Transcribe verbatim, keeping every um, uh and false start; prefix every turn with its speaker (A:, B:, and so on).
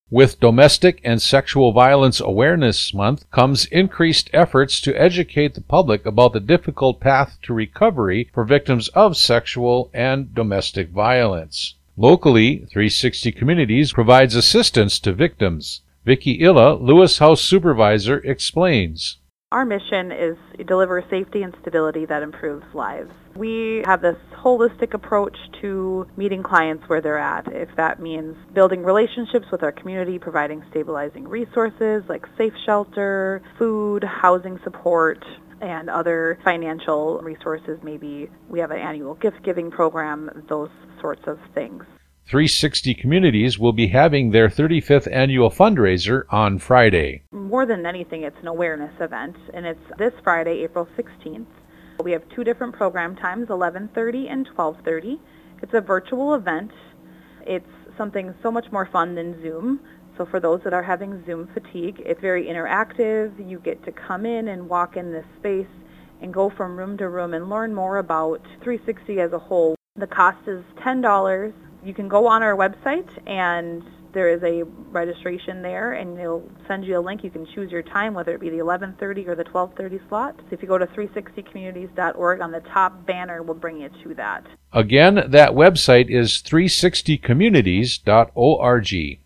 A: With Domestic and Sexual Violence Awareness Month comes increased efforts to educate the public about the difficult path to recovery for victims of sexual and domestic violence. Locally, three sixty Communities provides assistance to victims. Vicki Illa, Lewis House Supervisor, explains.
B: Our mission is to deliver safety and stability that improves lives. We have this holistic approach to meeting clients where they're at. If that means building relationships with our community, providing stabilizing resources like safe shelter, food, housing support, and other financial resources. Maybe we have an annual gift giving program, those sorts of things.
A: three sixty Communities will be having their thirty-fifth annual fundraiser on Friday.
B: More than anything, it's an awareness event, and it's this Friday, April sixteenth. We have two different program times, eleven thirty and twelve thirty. It's a virtual event. It's something so much more fun than Zoom. So for those that are having Zoom fatigue, it's very interactive. You get to come in and walk in this space and go from room to room and learn more about three sixty as a whole. The cost is ten dollars. You can go on our website, and there is a registration there, and they'll send you a link. You can choose your time, whether it be the eleven thirty or the twelve thirty slot. So if you go to three sixty communities dot org, on the top banner will bring you to that.
A: Again, that website is three sixty communities dot org.